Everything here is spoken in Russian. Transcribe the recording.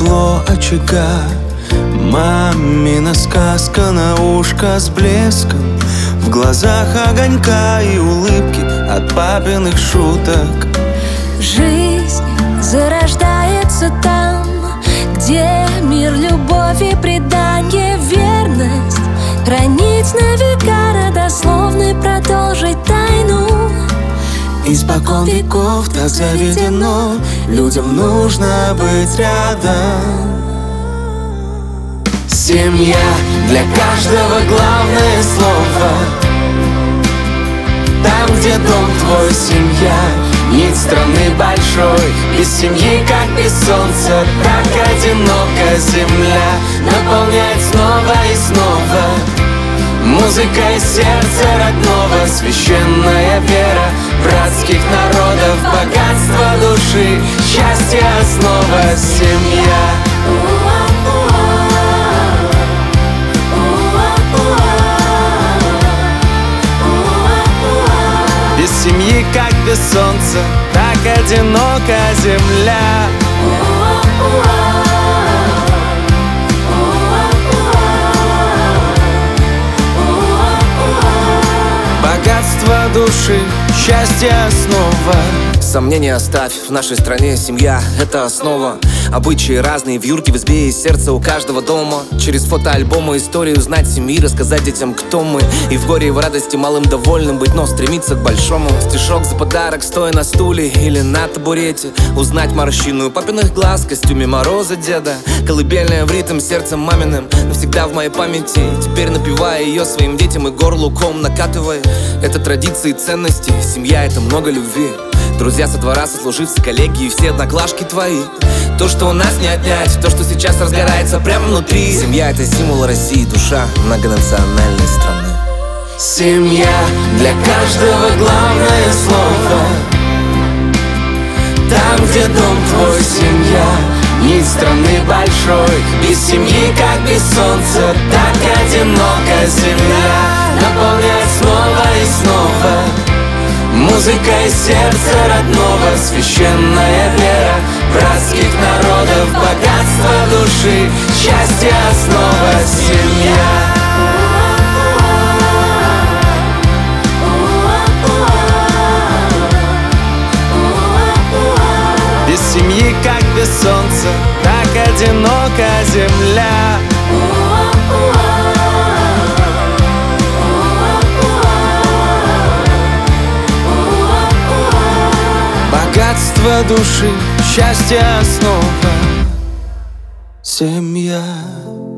тепло очага, мамина сказка на ушко с блеском, в глазах огонька и улыбки от папиных шуток. Жизнь зарождается там, где мир, любовь и предание, верность хранить на века, родословной продолжить тайну. Испокон веков так заведено, людям нужно быть рядом. Семья для каждого главное слово. Там, где дом твой, семья, нить страны большой. Без семьи, как без солнца, так одинока земля наполняет снова и снова музыкой сердца родного, священная вера братских народов, богатство души, счастье основа. Семья. Без семьи, как без солнца, так одинока земля. Богатство души, счастье основа. Сомнения оставь, в нашей стране семья — это основа. Обычаи разные, в юрте, в избе и сердце у каждого дома. Через фотоальбомы историю знать семьи, рассказать детям, кто мы. И в горе, и в радости малым довольным быть, но стремиться к большому. Стишок за подарок, стоя на стуле или на табурете. Узнать морщину папиных глаз в костюме Мороза деда. Колыбельная в ритм сердцем маминым навсегда в моей памяти. Теперь напевая ее своим детям и горлу ком накатывая. Это традиции и ценности, семья — это много любви. Друзья со двора, сослуживцы, коллеги и все одноклашки твои. То, что у нас не отнять, то, что сейчас разгорается прямо внутри. Семья — это символ России, душа многонациональной страны. Семья для каждого главное слово. Там, где дом твой, семья, нить страны большой. Без семьи, как без солнца, так одинока земля наполняет снова и снова музыкой сердца родного, священная вера братских народов, богатство души, счастье основа. Семья. Без семьи, как без солнца, так одинока земля. Богатство души, счастье основа. Семья.